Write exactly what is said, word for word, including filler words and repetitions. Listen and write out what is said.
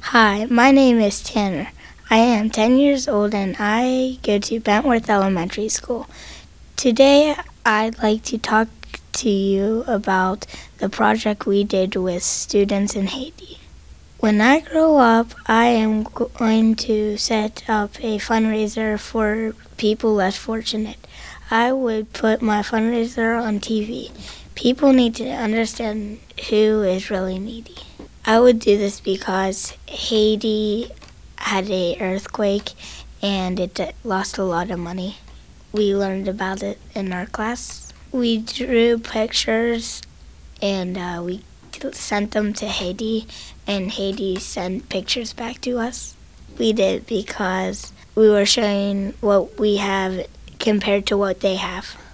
Hi, my name is Tanner. I am ten years old and I go to Bentworth Elementary School. Today I'd like to talk to you about the project we did with students in Haiti. When I grow up, I am going to set up a fundraiser for people less fortunate. I would put my fundraiser on T V. People need to understand who is really needy. I would do this because Haiti had an earthquake and it lost a lot of money. We learned about it in our class. We drew pictures and uh, we sent them to Haiti, and Haiti sent pictures back to us. We did because we were showing what we have compared to what they have.